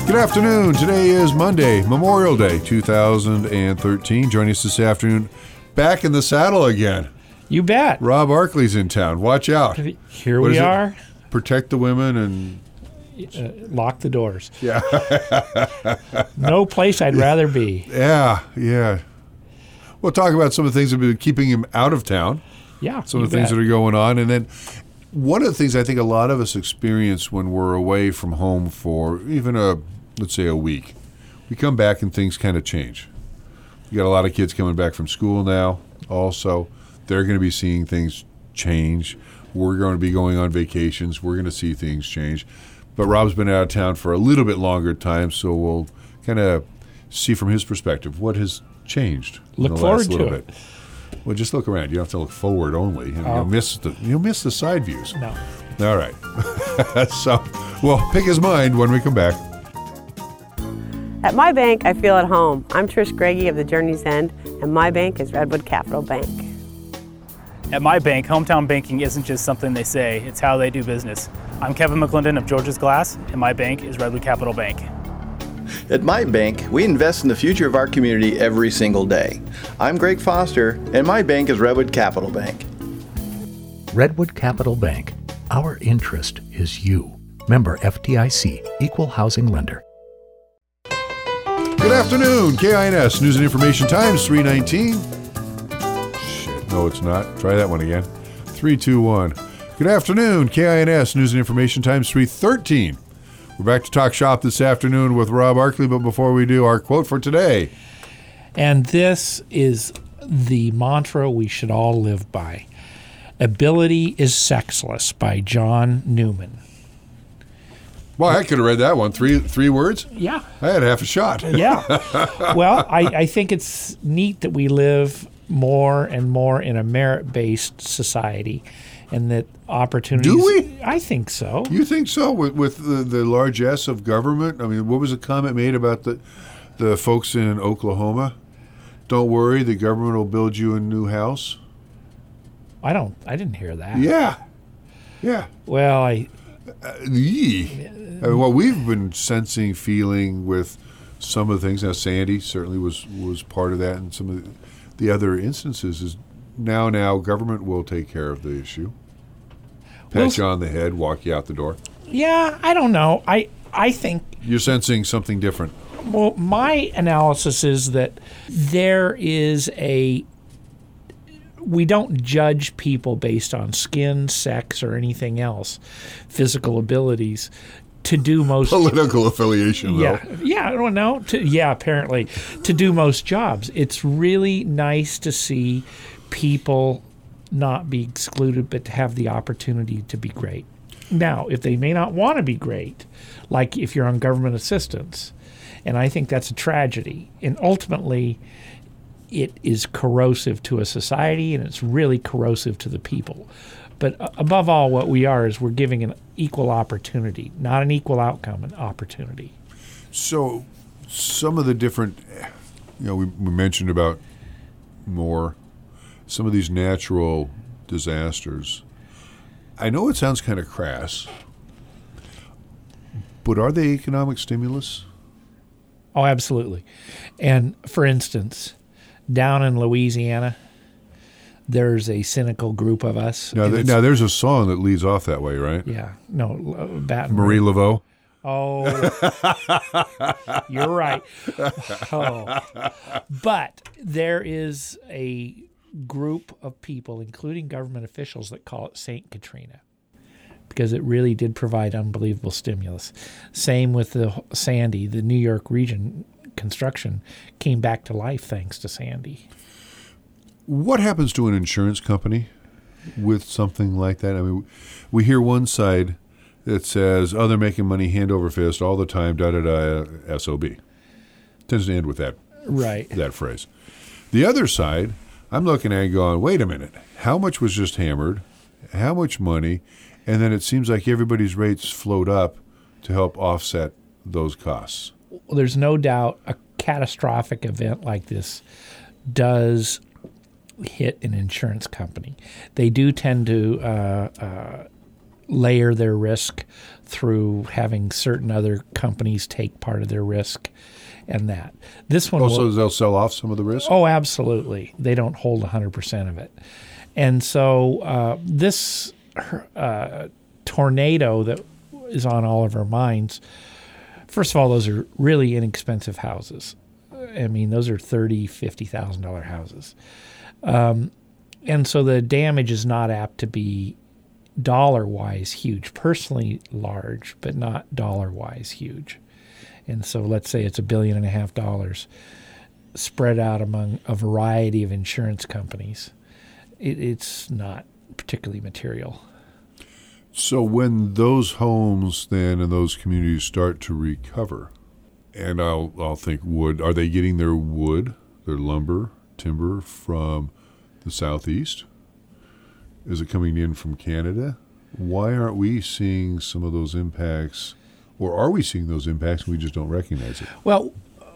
Good afternoon. Today is Monday, Memorial Day, 2013. Joining us this afternoon, back in the saddle again. You bet. Rob Arkley's in town. Watch out. Here we are. Protect the women and... lock the doors. Yeah. No place I'd rather be. Yeah. We'll talk about some of the things that have been keeping him out of town. Yeah. Some of the things that are going on. And then one of the things I think a lot of us experience when we're away from home for even let's say a week, we come back and things kind of change. You got a lot of kids coming back from school now also. They're going to be seeing things change. We're going to be going on vacations. We're going to see things change. But Rob's been out of town for a little bit longer time, so we'll kind of see from his perspective what has changed. Look forward to it. Well, just look around. You don't have to look forward only. You'll miss the side views. No. All right. So we'll pick his mind when we come back. At my bank, I feel at home. I'm Trish Greggy of the Journey's End, and my bank is Redwood Capital Bank. At my bank, hometown banking isn't just something they say, it's how they do business. I'm Kevin McClendon of George's Glass, and my bank is Redwood Capital Bank. At my bank, we invest in the future of our community every single day. I'm Greg Foster, and my bank is Redwood Capital Bank. Redwood Capital Bank. Our interest is you. Member FDIC, Equal Housing Lender. Good afternoon, KINS News and Information Times 319. Shit, no it's not. Try that one again. 321. Good afternoon, KINS News and Information Times 313. We're back to talk shop this afternoon with Rob Arkley, but before we do, our quote for today. And this is the mantra we should all live by. Ability is sexless by John Newman. Well, I could have read that one. Three words? Yeah. I had half a shot. Yeah. Well, I think it's neat that we live more and more in a merit-based society and that opportunities... Do we? I think so. You think so? With the large S of government? I mean, what was the comment made about the folks in Oklahoma? Don't worry, the government will build you a new house. I didn't hear that. Yeah. Well, well, we've been sensing, feeling with some of the things. Now, Sandy certainly was part of that, and some of the other instances is now government will take care of the issue. Pat you on the head, walk you out the door. Yeah, I don't know. I think... You're sensing something different. Well, my analysis is that there is we don't judge people based on skin, sex, or anything else, physical abilities, to do most... Political affiliation, though. Yeah, I don't know. Apparently. To do most jobs. It's really nice to see people not be excluded, but to have the opportunity to be great. Now, if they may not want to be great, like if you're on government assistance, and I think that's a tragedy, and ultimately it is corrosive to a society, and it's really corrosive to the people. But above all, what we are is we're giving an equal opportunity, not an equal outcome, an opportunity. So some of the different, we mentioned about more, some of these natural disasters. I know it sounds kind of crass, but are they economic stimulus? Oh, absolutely. And for instance, down in Louisiana, there's a cynical group of us. Now there's a song that leads off that way, right? Yeah. No, Marie Laveau. Oh, you're right. Oh. But there is a group of people, including government officials, that call it St. Katrina because it really did provide unbelievable stimulus. Same with the Sandy. The New York region construction came back to life thanks to Sandy. What happens to an insurance company with something like that? I mean, we hear one side that says, they're making money hand over fist all the time, da-da-da, SOB. Tends to end with that, right? That phrase. The other side, I'm looking at it going, wait a minute, how much was just hammered? How much money? And then it seems like everybody's rates float up to help offset those costs. Well, there's no doubt a catastrophic event like this does hit an insurance company. They do tend to layer their risk through having certain other companies take part of their risk and that. This one Also, they'll sell off some of the risk? Oh, absolutely. They don't hold 100% of it. And so this tornado that is on all of our minds, first of all, those are really inexpensive houses. I mean, those are $30,000, $50,000 houses. And so the damage is not apt to be dollar-wise huge, personally large, but not dollar-wise huge. And so let's say it's $1.5 billion spread out among a variety of insurance companies. It's not particularly material. So when those homes then and those communities start to recover, and I'll think wood, are they getting their wood, their lumber, timber from the Southeast? Is it coming in from Canada? Why aren't we seeing some of those impacts, or are we seeing those impacts and we just don't recognize it? Well,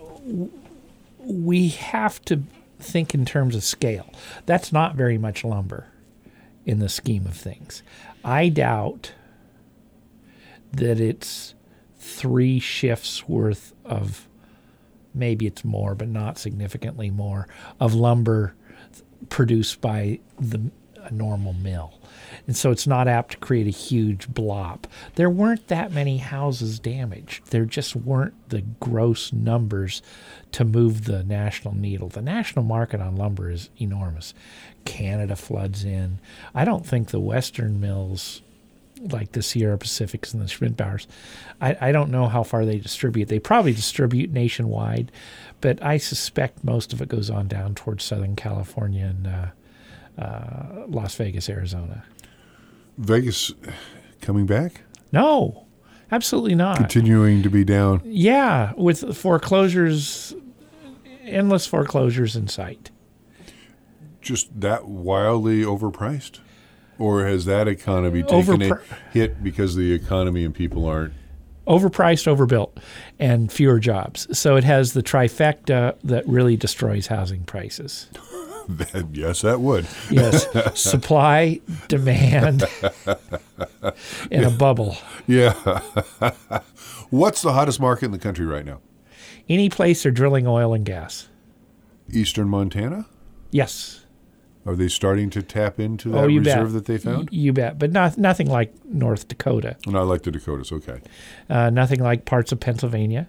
we have to think in terms of scale. That's not very much lumber in the scheme of things. I doubt that it's 3 shifts worth of, maybe it's more, but not significantly more, of lumber produced by a normal mill. And so it's not apt to create a huge blob. There weren't that many houses damaged. There just weren't the gross numbers to move the national needle. The national market on lumber is enormous. Canada floods in. I don't think the Western mills, like the Sierra Pacifics and the Schmidbauers, I don't know how far they distribute. They probably distribute nationwide, but I suspect most of it goes on down towards Southern California and Las Vegas, Arizona. Vegas coming back? No, absolutely not. Continuing to be down? Yeah, with foreclosures, endless foreclosures in sight. Just that wildly overpriced? Or has that economy taken a hit because the economy and people aren't? Overpriced, overbuilt, and fewer jobs. So it has the trifecta that really destroys housing prices. Yes, that would. Yes, supply, demand, and a bubble. Yeah. What's the hottest market in the country right now? Any place they're drilling oil and gas. Eastern Montana? Yes. Are they starting to tap into that reserve that they found? You bet, but nothing like North Dakota. Not like the Dakotas, okay. Nothing like parts of Pennsylvania,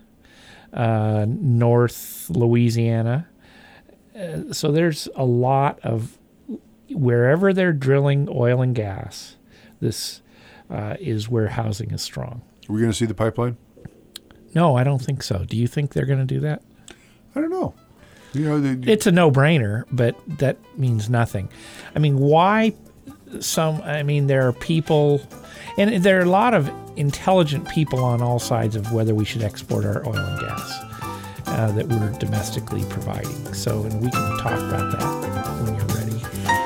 North Louisiana. So there's a lot of, wherever they're drilling oil and gas, this is where housing is strong. Are we going to see the pipeline? No, I don't think so. Do you think they're going to do that? I don't know. It's a no-brainer, but that means nothing. I mean, there are people, and there are a lot of intelligent people on all sides of whether we should export our oil and gas that we're domestically providing. So, and we can talk about that when you're ready.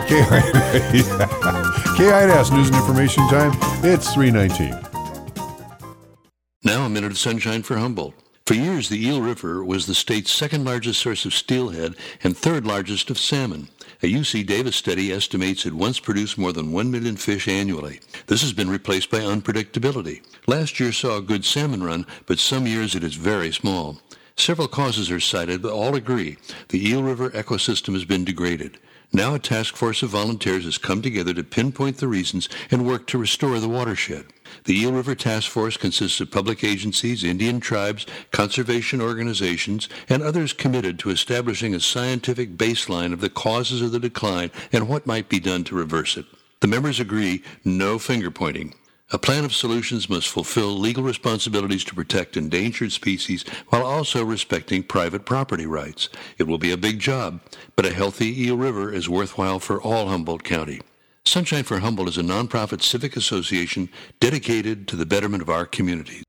KINS News and Information Time. It's 3:19. Now a minute of sunshine for Humboldt. For years, the Eel River was the state's second largest source of steelhead and third largest of salmon. A UC Davis study estimates it once produced more than 1 million fish annually. This has been replaced by unpredictability. Last year saw a good salmon run, but some years it is very small. Several causes are cited, but all agree the Eel River ecosystem has been degraded. Now a task force of volunteers has come together to pinpoint the reasons and work to restore the watershed. The Eel River Task Force consists of public agencies, Indian tribes, conservation organizations, and others committed to establishing a scientific baseline of the causes of the decline and what might be done to reverse it. The members agree, no finger-pointing. A plan of solutions must fulfill legal responsibilities to protect endangered species while also respecting private property rights. It will be a big job, but a healthy Eel River is worthwhile for all Humboldt County. Sunshine for Humboldt is a nonprofit civic association dedicated to the betterment of our communities.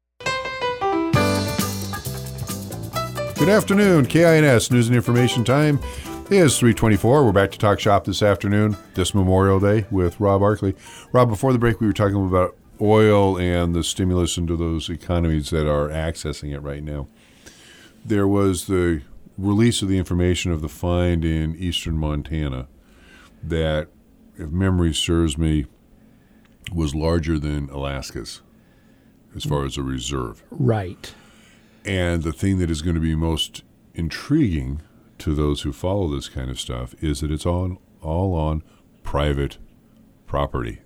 Good afternoon. KINS News and Information Time is 3:24. We're back to Talk Shop this afternoon, this Memorial Day, with Rob Arkley. Rob, before the break, we were talking about oil and the stimulus into those economies that are accessing it right now. There was the release of the information of the find in eastern Montana that, if memory serves me, was larger than Alaska's. as far as a reserve. Right. And the thing that is going to be most intriguing to those who follow this kind of stuff is that it's all on private property.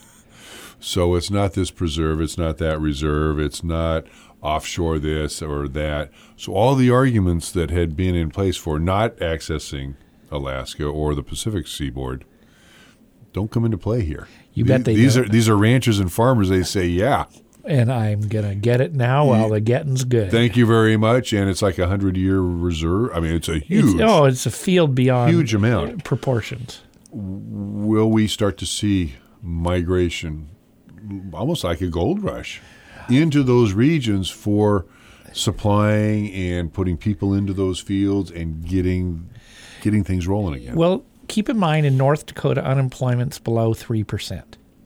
So it's not this preserve, it's not that reserve, it's not offshore this or that. So all the arguments that had been in place for not accessing Alaska or the Pacific seaboard don't come into play here. You bet they these don't. are these are ranchers and farmers. They say, yeah. And I'm going to get it now while the getting's good. Thank you very much. And it's like 100-year reserve. I mean, it's a huge, it's a field beyond huge amount. Proportions. Will we start to see migration, almost like a gold rush, into those regions for supplying and putting people into those fields and getting things rolling again? Well, keep in mind in North Dakota, unemployment's below 3%.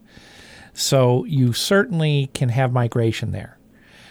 So you certainly can have migration there.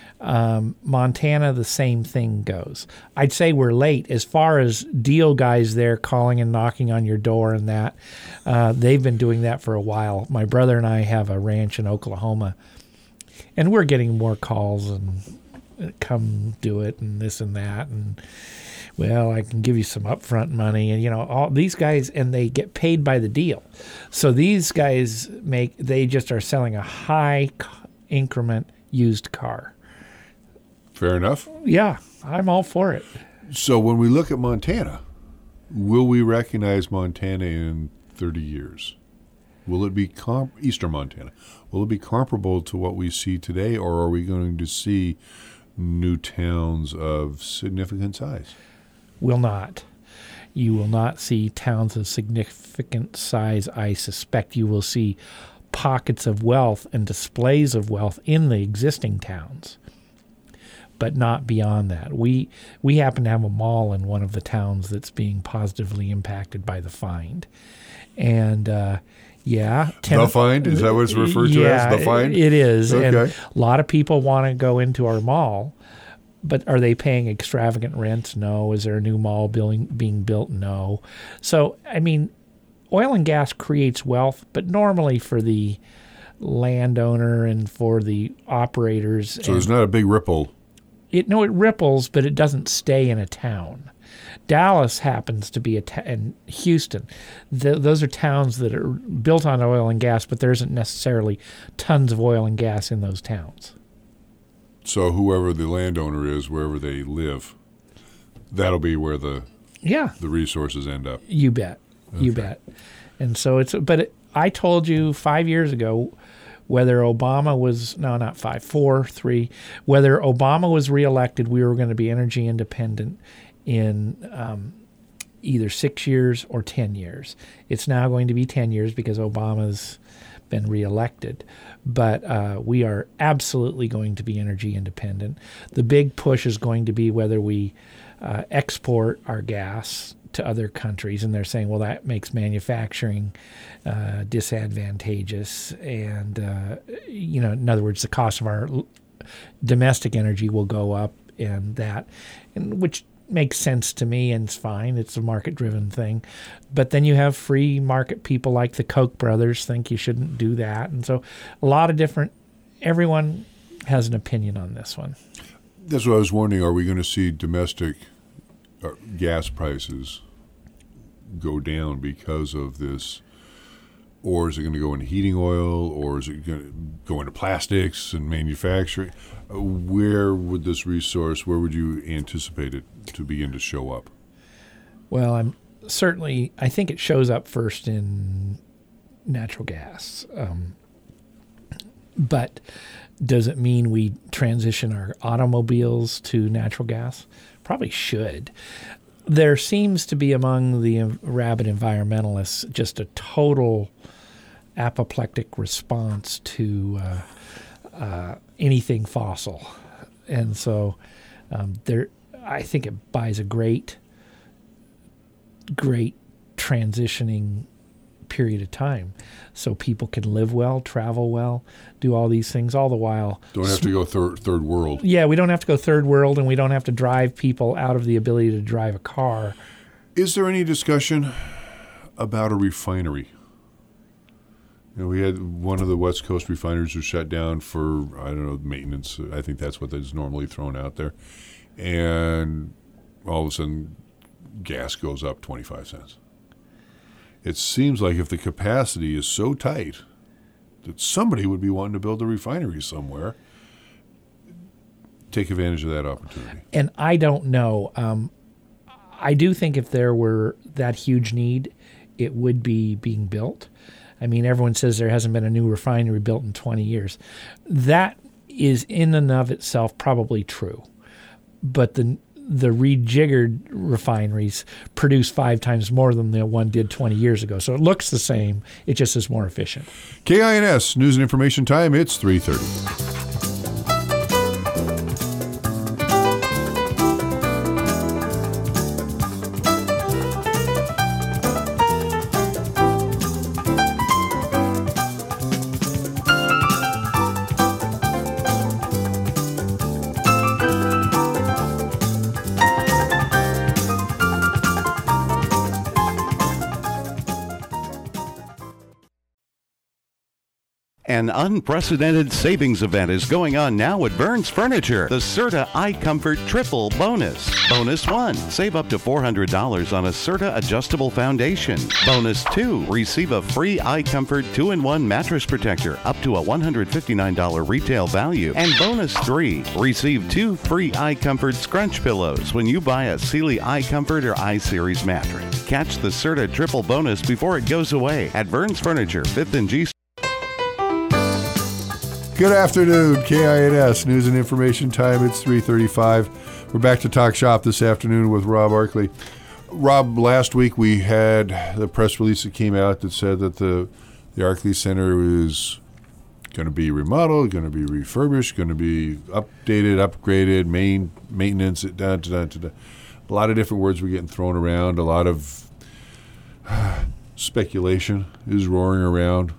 Montana, the same thing goes. I'd say we're late as far as deal guys there calling and knocking on your door and that. They've been doing that for a while. My brother and I have a ranch in Oklahoma, and we're getting more calls and come do it and this and that. And, well, I can give you some upfront money. And, all these guys, and they get paid by the deal. So these guys they just are selling a high increment used car. Fair enough. Yeah, I'm all for it. So when we look at Montana, will we recognize Montana in 30 years? Will it be Eastern Montana? Will it be comparable to what we see today, or are we going to see new towns of significant size? Will not. You will not see towns of significant size. I suspect you will see pockets of wealth and displays of wealth in the existing towns, but not beyond that. We happen to have a mall in one of the towns that's being positively impacted by the find. And the find? Is that what it's referred to as, the find? It is. Okay. And a lot of people want to go into our mall, but are they paying extravagant rents? No. Is there a new mall being built? No. So, I mean, oil and gas creates wealth, but normally for the landowner and for the operators. So there's not a big ripple. It ripples, but it doesn't stay in a town. Dallas happens to be and Houston. Those are towns that are built on oil and gas, but there isn't necessarily tons of oil and gas in those towns. So whoever the landowner is, wherever they live, that'll be where the resources end up. You bet. Okay. You bet. And so I told you 5 years ago, whether Obama was, whether Obama was reelected, we were going to be energy independent in either 6 years or 10 years. It's now going to be 10 years because Obama's been reelected. But we are absolutely going to be energy independent. The big push is going to be whether we export our gas to other countries, and they're saying, well, that makes manufacturing disadvantageous, and in other words, the cost of our domestic energy will go up, and which makes sense to me, and it's fine. It's a market-driven thing. But then you have free market people like the Koch brothers think you shouldn't do that, and so a lot of everyone has an opinion on this one. That's what I was wondering. Are we going to see domestic gas prices go down because of this, or is it going to go into heating oil, or is it going to go into plastics and manufacturing? Where would this resource, where would you anticipate it to begin to show up? Well, I think it shows up first in natural gas. But does it mean we transition our automobiles to natural gas? Probably should. There seems to be among the rabid environmentalists just a total apoplectic response to anything fossil. And so I think it buys a great transitioning period of time so people can live well, travel well, do all these things, all the while. Don't have to go third world. Yeah, we don't have to go third world, and we don't have to drive people out of the ability to drive a car. Is there any discussion about a refinery? We had one of the West Coast refineries was shut down for, I don't know, maintenance. I think that's what is normally thrown out there. And all of a sudden, gas goes up 25 cents. It seems like if the capacity is so tight that somebody would be wanting to build a refinery somewhere, take advantage of that opportunity. And I don't know. I do think if there were that huge need, it would be being built. I mean, everyone says there hasn't been a new refinery built in 20 years. That is in and of itself probably true. But the rejiggered refineries produce 5 times more than the one did 20 years ago. So it looks the same. It just is more efficient. KINS News and Information Time. It's 3:30. An unprecedented savings event is going on now at Burns Furniture. The Serta iComfort Triple Bonus. Bonus 1, save up to $400 on a Serta adjustable foundation. Bonus 2, receive a free iComfort 2-in-1 mattress protector up to a $159 retail value. And bonus 3, receive 2 free iComfort scrunch pillows when you buy a Sealy iComfort or iSeries mattress. Catch the Serta Triple Bonus before it goes away at Burns Furniture, 5th and G. Good afternoon, KINS News and Information Time. It's 3:35. We're back to Talk Shop this afternoon with Rob Arkley. Rob, last week we had the press release that came out that said that the Arkley Center is going to be remodeled, going to be refurbished, going to be updated, upgraded, maintenance. A lot of different words were getting thrown around. A lot of speculation is roaring around.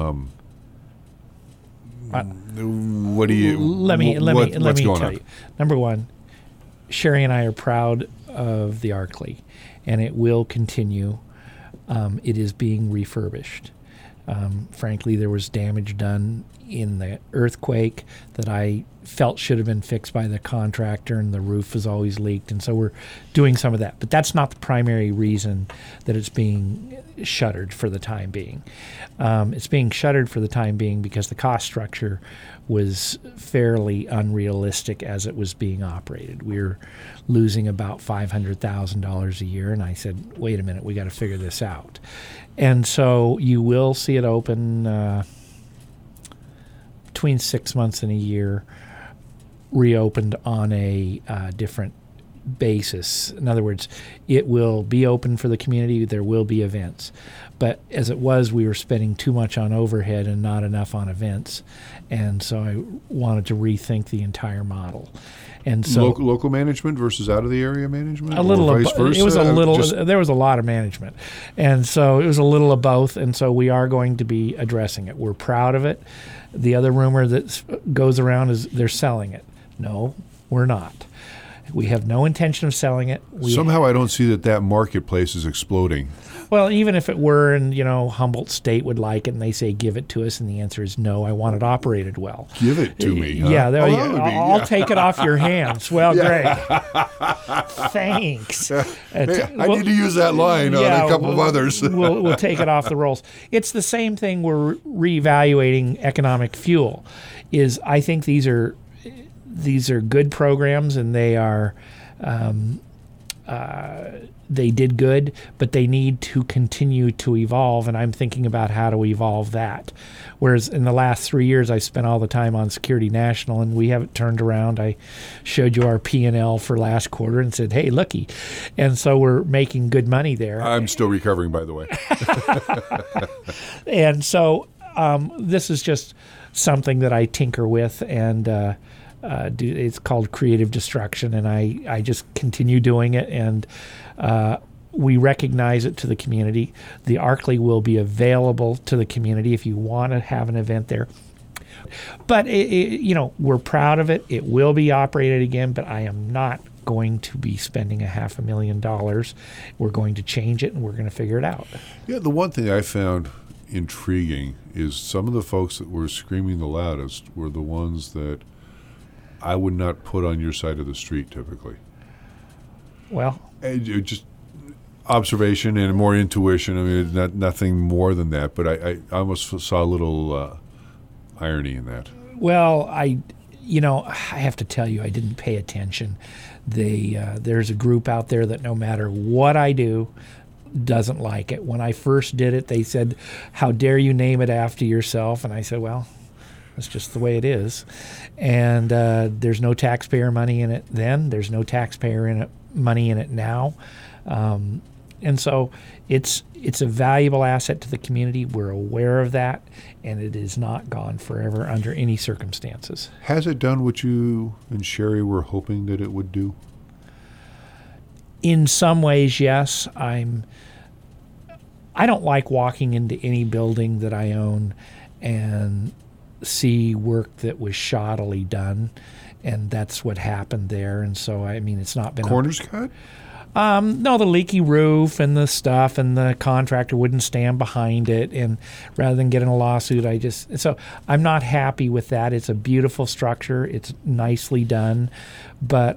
What do you? Let me tell you. Number one, Sherry and I are proud of the Arkley, and it will continue. It is being refurbished. Frankly, there was damage done in the earthquake that I felt should have been fixed by the contractor, and the roof has always leaked, and so we're doing some of that. But that's not the primary reason that it's being shuttered for the time being. It's being shuttered for the time being because the cost structure was fairly unrealistic as it was being operated. We were losing about $500,000 a year, and I said, wait a minute, we got to figure this out. And so you will see it open between 6 months and a year, reopened on a different basis. In other words, it will be open for the community. There will be events. But as it was, we were spending too much on overhead and not enough on events. And so I wanted to rethink the entire model. And so local management versus out of the area management, a little or vice versa. It was a little. There was a lot of management, and so it was a little of both. And so we are going to be addressing it. We're proud of it. The other rumor that goes around is they're selling it. No, we're not. We have no intention of selling it. Somehow I don't see that marketplace is exploding. Well, even if it were, and Humboldt State would like it, and they say give it to us, and the answer is no. I want it operated well. Give it to me. Huh? Yeah, I'll take it off your hands. Well, great. Thanks. I need to use that line on a couple of others. we'll take it off the rolls. It's the same thing. We're reevaluating economic fuel. I think these are good programs, and they are. They did good, but they need to continue to evolve, and I'm thinking about how to evolve that. Whereas in the last 3 years, I spent all the time on Security National, and we haven't turned around. I showed you our P&L for last quarter and said, hey, looky. And so we're making good money there. I'm still recovering, by the way. And so this is just something that I tinker with, and it's called creative destruction, and I just continue doing it, and we recognize it to the community. The Arkley will be available to the community if you want to have an event there. But we're proud of it. It will be operated again, but I am not going to be spending $500,000. We're going to change it, and we're going to figure it out. Yeah, the one thing I found intriguing is some of the folks that were screaming the loudest were the ones that I would not put on your side of the street typically. Well, Just observation and more intuition. I mean, nothing more than that. But I almost saw a little irony in that. well, I have to tell you, I didn't pay attention. There's a group out there that no matter what I do, doesn't like it. When I first did it, they said, "How dare you name it after yourself?" And I said, "Well, that's just the way it is." And there's no taxpayer money in it then. There's no taxpayer money in it now. And so it's a valuable asset to the community. We're aware of that, and it is not gone forever under any circumstances. Has it done what you and Sherry were hoping that it would do? In some ways, yes. I don't like walking into any building that I own and see work that was shoddily done, and that's what happened there. And so, I mean, it's not been Corners cut? No, the leaky roof and the stuff, and the contractor wouldn't stand behind it. And rather than getting a lawsuit, so I'm not happy with that. It's a beautiful structure. It's nicely done, but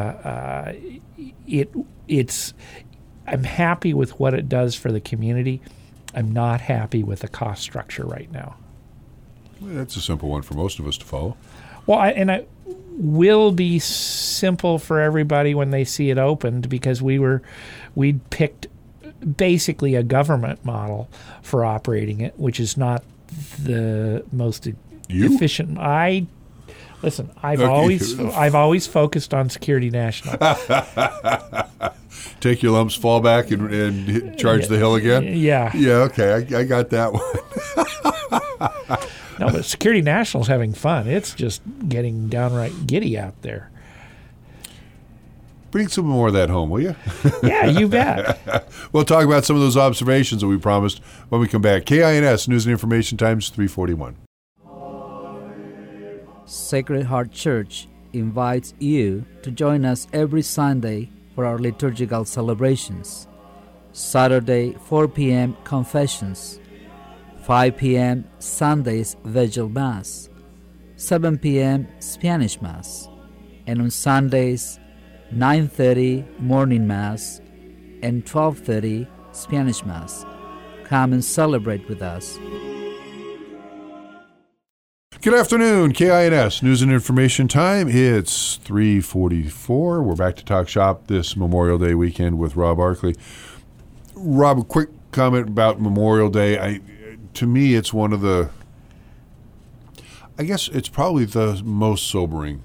I'm happy with what it does for the community. I'm not happy with the cost structure right now. Well, that's a simple one for most of us to follow. Well, it will be simple for everybody when they see it opened, because we'd picked basically a government model for operating it, which is not the most efficient. I've always focused on Security National. Take your lumps, fall back, and charge the hill again? Yeah. Yeah, okay, I got that one. No, but Security National's having fun. It's just getting downright giddy out there. Bring some more of that home, will you? Yeah, you bet. We'll talk about some of those observations that we promised when we come back. KINS News and Information Times 341. Sacred Heart Church invites you to join us every Sunday for our liturgical celebrations. Saturday, 4 p.m. Confessions. 5 p.m. Sunday's Vigil Mass, 7 p.m. Spanish Mass, and on Sundays, 9:30 Morning Mass and 12:30 Spanish Mass. Come and celebrate with us. Good afternoon, KINS News and Information Time. It's 3:44. We're back to Talk Shop this Memorial Day weekend with Rob Arkley. Rob, a quick comment about Memorial Day. To me, it's one of the, I guess it's probably the most sobering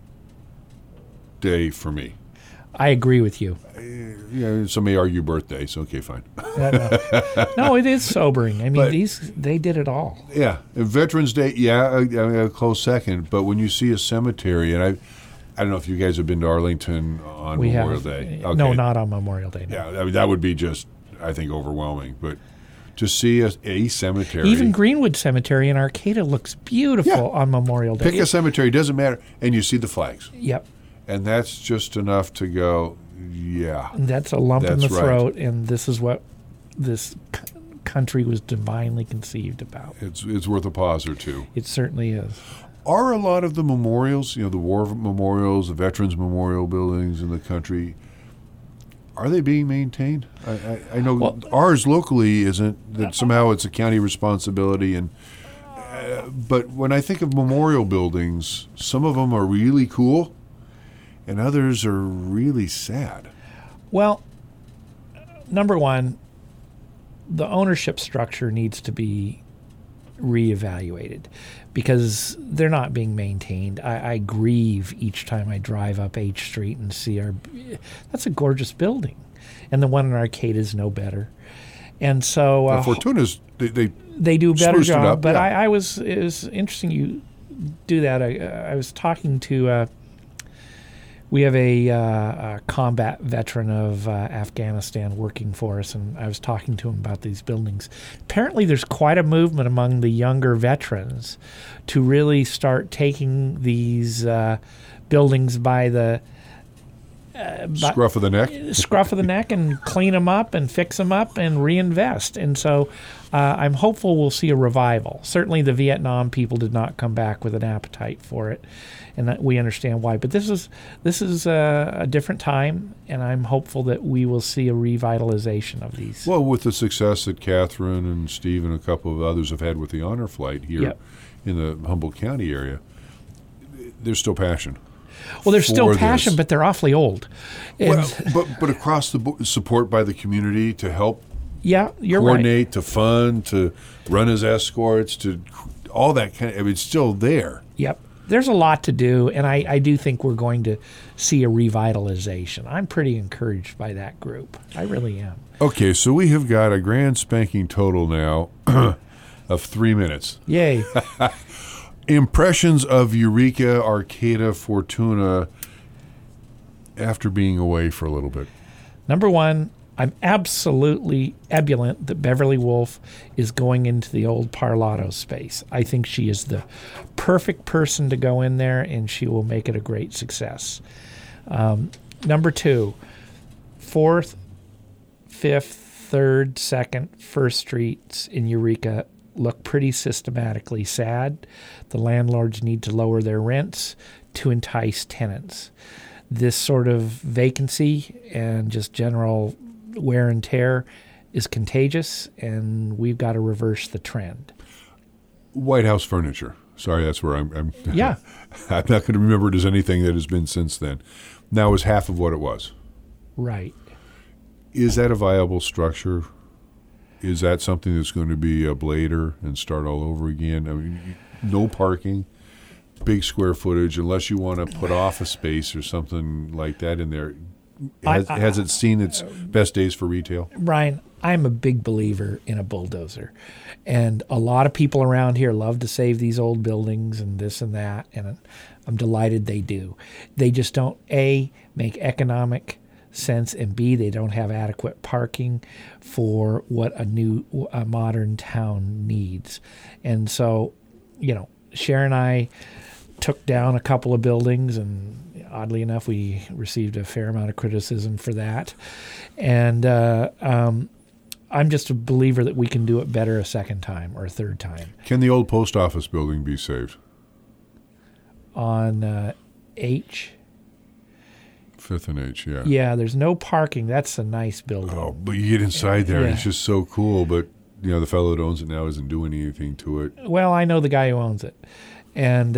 day for me. I agree with you. Some may argue birthdays. Okay, fine. No, it is sobering. I mean, they did it all. Yeah. And Veterans Day, a close second. But when you see a cemetery, and I don't know if you guys have been to Arlington on Memorial Day. Okay. No, not on Memorial Day. No. Yeah, I mean, that would be just, I think, overwhelming. But to see a cemetery. Even Greenwood Cemetery in Arcata looks beautiful on Memorial Day. Pick a cemetery, doesn't matter, and you see the flags. Yep. And that's just enough to go, yeah. That's a lump in the throat, and this is what this country was divinely conceived about. It's worth a pause or two. It certainly is. Are a lot of the memorials, the war memorials, the veterans memorial buildings in the country, are they being maintained? I know ours locally isn't, that somehow it's a county responsibility. But when I think of memorial buildings, some of them are really cool and others are really sad. Well, number one, the ownership structure needs to be reevaluated because they're not being maintained. I grieve each time I drive up H Street and see that's a gorgeous building, and the one in Arcata is no better. And so Fortuna's they do a better job. But yeah. it was interesting you do that. I was talking to. We have a combat veteran of Afghanistan working for us, and I was talking to him about these buildings. Apparently there's quite a movement among the younger veterans to really start taking these buildings by the Scruff of the neck? Scruff of the neck and clean them up and fix them up and reinvest. And so I'm hopeful we'll see a revival. Certainly the Vietnam people did not come back with an appetite for it, and that we understand why. But this is a different time, and I'm hopeful that we will see a revitalization of these. Well, with the success that Catherine and Steve and a couple of others have had with the Honor Flight here in the Humboldt County area, there's still passion. Well, there's still passion, but they're awfully old. Well, but across the board, support by the community to help you're coordinate, right. to fund, to run as escorts, to all that kind of, it's still there. Yep. There's a lot to do, and I do think we're going to see a revitalization. I'm pretty encouraged by that group. I really am. Okay, so we have got a grand spanking total now of 3 minutes. Yay. Impressions of Eureka, Arcata, Fortuna after being away for a little bit. Number one, I'm absolutely ebullient that Beverly Wolf is going into the old Parlato space. I think she is the perfect person to go in there, and she will make it a great success. Number two, 4th, 5th, 3rd, 2nd, 1st Streets in Eureka look pretty systematically sad. The landlords need to lower their rents to entice tenants. This sort of vacancy and just general wear and tear is contagious, and we've got to reverse the trend. White House Furniture. Sorry, that's where I'm Yeah. I'm not going to remember it as anything that has been since then. Now is half of what it was. Right. Is that a viable structure? Is that something that's going to be a blader and start all over again? I mean, no parking, big square footage, unless you want to put office space or something like that in there. Has it seen its best days for retail? Brian, I'm a big believer in a bulldozer. And a lot of people around here love to save these old buildings and this and that, and I'm delighted they do. They just don't, A, make economic sense, and B, they don't have adequate parking for what a modern town needs. And so, Sharon and I took down a couple of buildings, and oddly enough, we received a fair amount of criticism for that. And I'm just a believer that we can do it better a second time or a third time. Can the old post office building be saved? On H? 5th and H, yeah. Yeah, there's no parking. That's a nice building. Oh, but you get inside there, and it's just so cool. But, the fellow that owns it now isn't doing anything to it. Well, I know the guy who owns it. And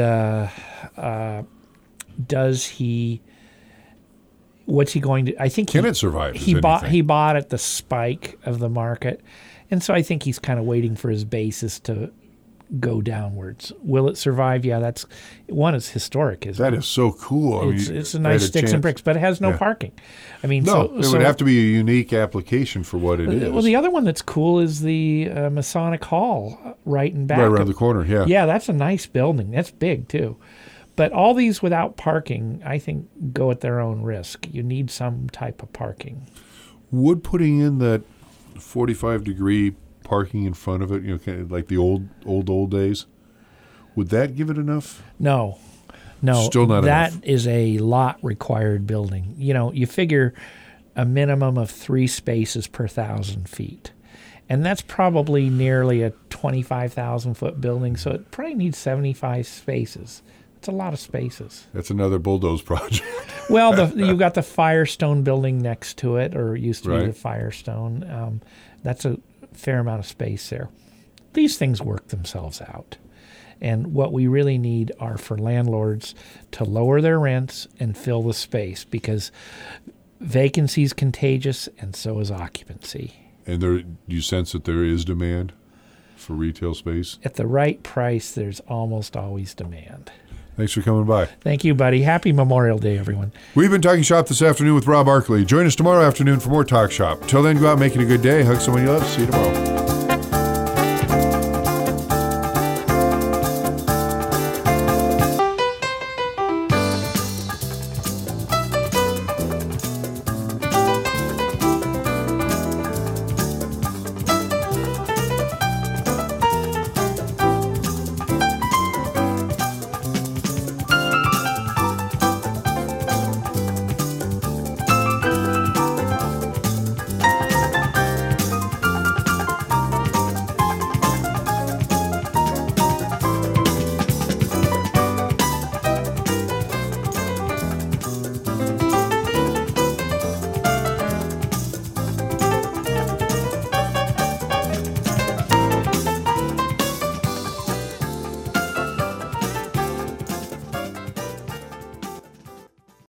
what's he going to, I think Can it survive? He bought at the spike of the market. And so I think he's kind of waiting for his basis to go downwards. Will it survive? Yeah, it's historic, isn't it? That is so cool. It's a nice sticks and bricks, but it has no parking. I mean, it would have to be a unique application for what it is. Well, the other one that's cool is the Masonic Hall right in back. Right around the corner, yeah. Yeah, that's a nice building. That's big, too. But all these without parking, I think, go at their own risk. You need some type of parking. Would putting in that 45-degree parking in front of it, kind of like the old days, would that give it enough? No, still not enough. That is a lot required building. You figure a minimum of 3 spaces per 1,000 feet, and that's probably nearly a 25,000-foot building. So it probably needs 75 spaces. It's a lot of spaces. That's another bulldoze project. Well, you've got the Firestone building next to it, or it used to be the Firestone. That's a fair amount of space there. These things work themselves out. And what we really need are for landlords to lower their rents and fill the space, because vacancy is contagious and so is occupancy. And do you sense that there is demand for retail space? At the right price, there's almost always demand. Thanks for coming by. Thank you, buddy. Happy Memorial Day, everyone. We've been Talking Shop this afternoon with Rob Arkley. Join us tomorrow afternoon for more Talk Shop. Till then, go out and make it a good day. Hug someone you love. See you tomorrow.